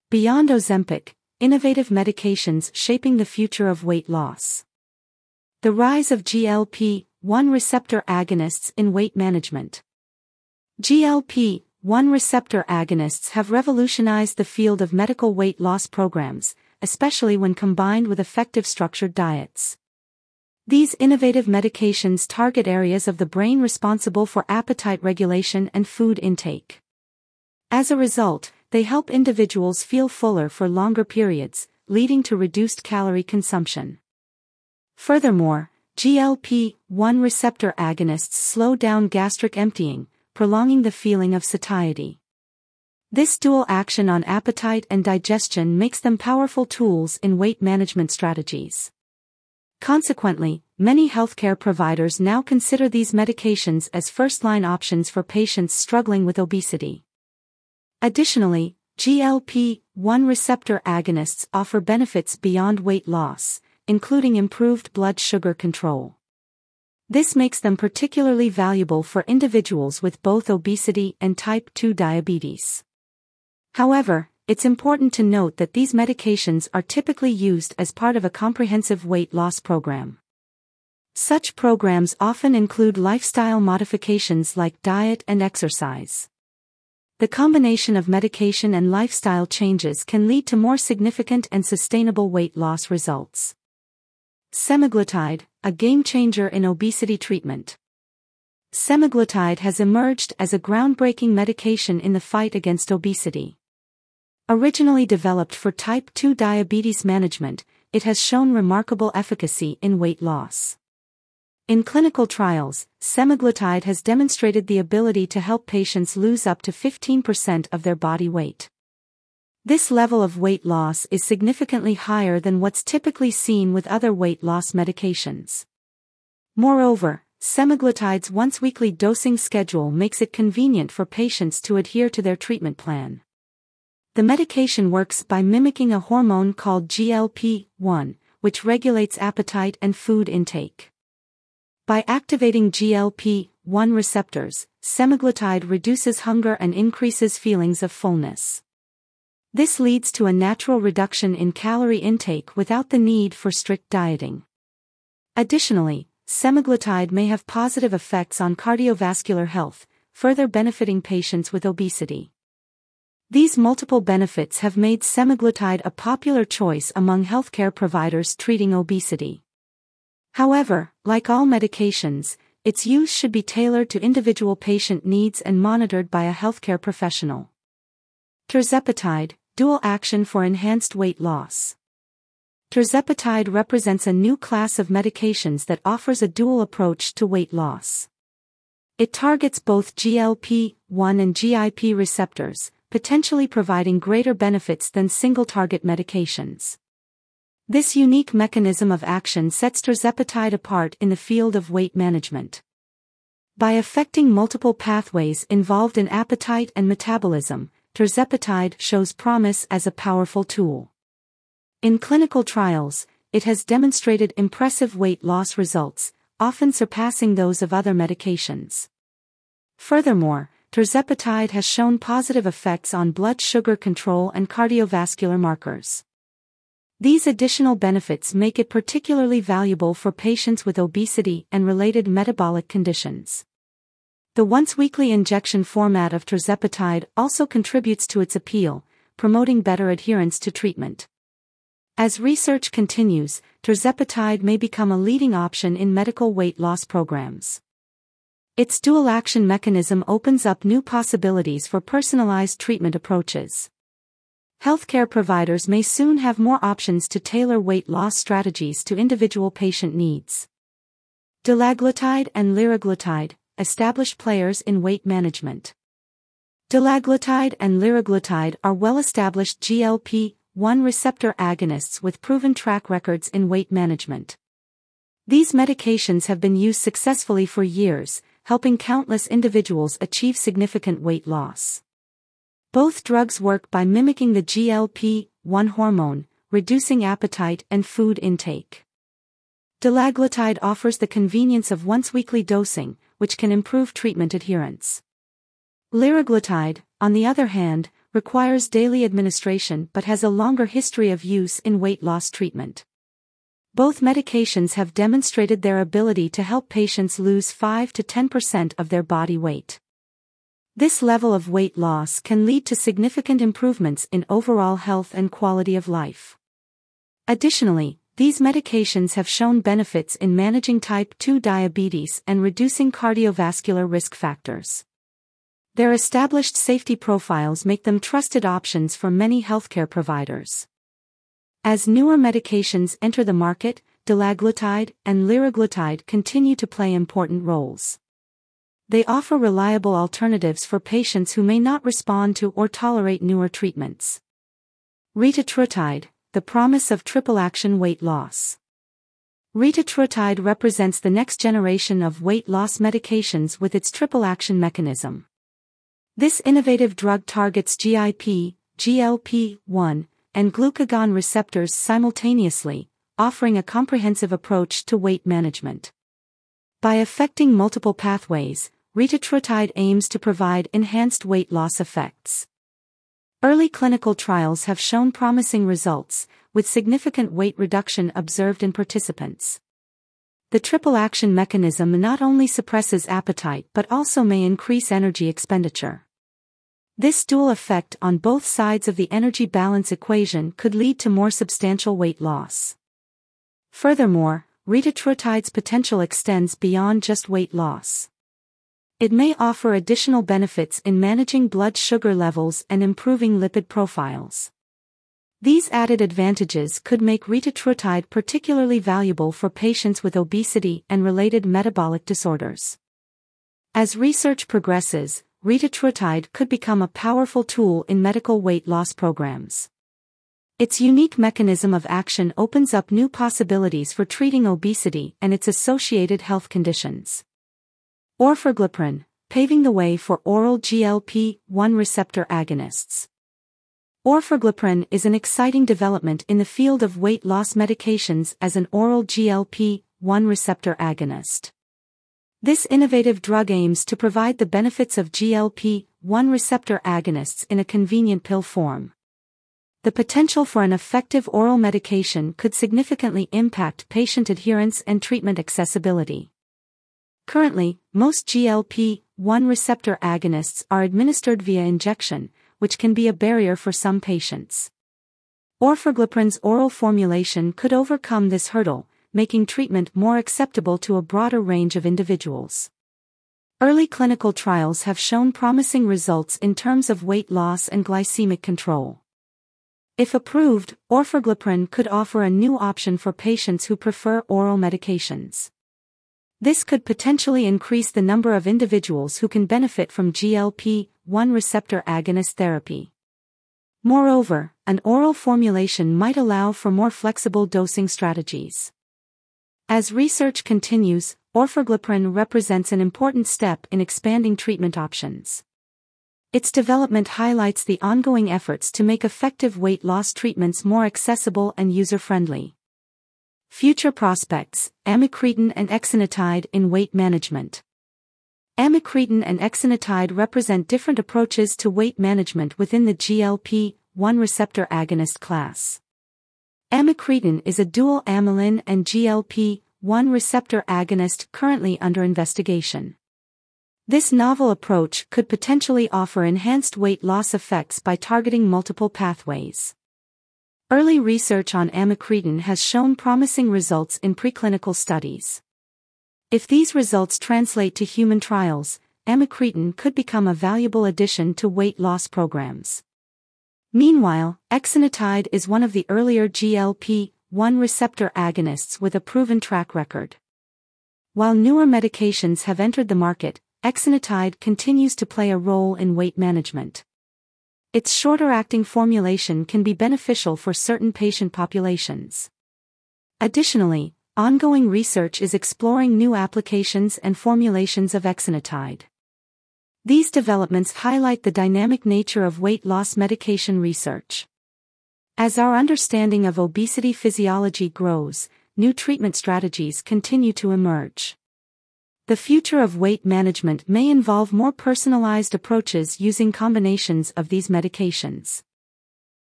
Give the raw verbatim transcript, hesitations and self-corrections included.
Beyond Ozempic, innovative medications shaping the future of weight loss. The rise of G L P one receptor agonists in weight management. G L P one receptor agonists have revolutionized the field of medical weight loss programs, especially when combined with effective structured diets. These innovative medications target areas of the brain responsible for appetite regulation and food intake. As a result, they help individuals feel fuller for longer periods, leading to reduced calorie consumption. Furthermore, G L P one receptor agonists slow down gastric emptying, prolonging the feeling of satiety. This dual action on appetite and digestion makes them powerful tools in weight management strategies. Consequently, many healthcare providers now consider these medications as first-line options for patients struggling with obesity. Additionally, G L P one receptor agonists offer benefits beyond weight loss, including improved blood sugar control. This makes them particularly valuable for individuals with both obesity and type two diabetes. However, it's important to note that these medications are typically used as part of a comprehensive weight loss program. Such programs often include lifestyle modifications like diet and exercise. The combination of medication and lifestyle changes can lead to more significant and sustainable weight loss results. Semaglutide, a game-changer in obesity treatment. Semaglutide has emerged as a groundbreaking medication in the fight against obesity. Originally developed for type two diabetes management, it has shown remarkable efficacy in weight loss. In clinical trials, semaglutide has demonstrated the ability to help patients lose up to fifteen percent of their body weight. This level of weight loss is significantly higher than what's typically seen with other weight loss medications. Moreover, semaglutide's once-weekly dosing schedule makes it convenient for patients to adhere to their treatment plan. The medication works by mimicking a hormone called G L P one, which regulates appetite and food intake. By activating G L P one receptors, semaglutide reduces hunger and increases feelings of fullness. This leads to a natural reduction in calorie intake without the need for strict dieting. Additionally, semaglutide may have positive effects on cardiovascular health, further benefiting patients with obesity. These multiple benefits have made semaglutide a popular choice among healthcare providers treating obesity. However, like all medications, its use should be tailored to individual patient needs and monitored by a healthcare professional. Tirzepatide, dual action for enhanced weight loss. Tirzepatide represents a new class of medications that offers a dual approach to weight loss. It targets both G L P one and G I P receptors, potentially providing greater benefits than single-target medications. This unique mechanism of action sets tirzepatide apart in the field of weight management. By affecting multiple pathways involved in appetite and metabolism, tirzepatide shows promise as a powerful tool. In clinical trials, it has demonstrated impressive weight loss results, often surpassing those of other medications. Furthermore, tirzepatide has shown positive effects on blood sugar control and cardiovascular markers. These additional benefits make it particularly valuable for patients with obesity and related metabolic conditions. The once-weekly injection format of tirzepatide also contributes to its appeal, promoting better adherence to treatment. As research continues, tirzepatide may become a leading option in medical weight loss programs. Its dual-action mechanism opens up new possibilities for personalized treatment approaches. Healthcare providers may soon have more options to tailor weight loss strategies to individual patient needs. Dulaglutide and liraglutide, established players in weight management. Dulaglutide and liraglutide are well-established G L P one receptor agonists with proven track records in weight management. These medications have been used successfully for years, helping countless individuals achieve significant weight loss. Both drugs work by mimicking the G L P one hormone, reducing appetite and food intake. Dulaglutide offers the convenience of once-weekly dosing, which can improve treatment adherence. Liraglutide, on the other hand, requires daily administration but has a longer history of use in weight loss treatment. Both medications have demonstrated their ability to help patients lose five to ten percent of their body weight. This level of weight loss can lead to significant improvements in overall health and quality of life. Additionally, these medications have shown benefits in managing type two diabetes and reducing cardiovascular risk factors. Their established safety profiles make them trusted options for many healthcare providers. As newer medications enter the market, dulaglutide and liraglutide continue to play important roles. They offer reliable alternatives for patients who may not respond to or tolerate newer treatments. Retatrutide, the promise of triple-action weight loss. Retatrutide represents the next generation of weight loss medications with its triple-action mechanism. This innovative drug targets G I P, G L P one, and glucagon receptors simultaneously, offering a comprehensive approach to weight management. By affecting multiple pathways, retatrutide aims to provide enhanced weight loss effects. Early clinical trials have shown promising results, with significant weight reduction observed in participants. The triple-action mechanism not only suppresses appetite but also may increase energy expenditure. This dual effect on both sides of the energy balance equation could lead to more substantial weight loss. Furthermore, retatrutide's potential extends beyond just weight loss. It may offer additional benefits in managing blood sugar levels and improving lipid profiles. These added advantages could make retatrutide particularly valuable for patients with obesity and related metabolic disorders. As research progresses, retatrutide could become a powerful tool in medical weight loss programs. Its unique mechanism of action opens up new possibilities for treating obesity and its associated health conditions. Orforglipron, paving the way for oral G L P one receptor agonists. Orforglipron is an exciting development in the field of weight loss medications as an oral G L P one receptor agonist. This innovative drug aims to provide the benefits of G L P one receptor agonists in a convenient pill form. The potential for an effective oral medication could significantly impact patient adherence and treatment accessibility. Currently, most G L P one receptor agonists are administered via injection, which can be a barrier for some patients. Orforglipron's oral formulation could overcome this hurdle, making treatment more acceptable to a broader range of individuals. Early clinical trials have shown promising results in terms of weight loss and glycemic control. If approved, orforglipron could offer a new option for patients who prefer oral medications. This could potentially increase the number of individuals who can benefit from G L P one receptor agonist therapy. Moreover, an oral formulation might allow for more flexible dosing strategies. As research continues, orforglipron represents an important step in expanding treatment options. Its development highlights the ongoing efforts to make effective weight loss treatments more accessible and user-friendly. Future prospects: amycretin and exenatide in weight management. Amycretin and exenatide represent different approaches to weight management within the G L P one receptor agonist class. Amycretin is a dual amylin and G L P one receptor agonist currently under investigation. This novel approach could potentially offer enhanced weight loss effects by targeting multiple pathways. Early research on amycretin has shown promising results in preclinical studies. If these results translate to human trials, amycretin could become a valuable addition to weight loss programs. Meanwhile, exenatide is one of the earlier G L P one receptor agonists with a proven track record. While newer medications have entered the market, exenatide continues to play a role in weight management. Its shorter-acting formulation can be beneficial for certain patient populations. Additionally, ongoing research is exploring new applications and formulations of exenatide. These developments highlight the dynamic nature of weight loss medication research. As our understanding of obesity physiology grows, new treatment strategies continue to emerge. The future of weight management may involve more personalized approaches using combinations of these medications.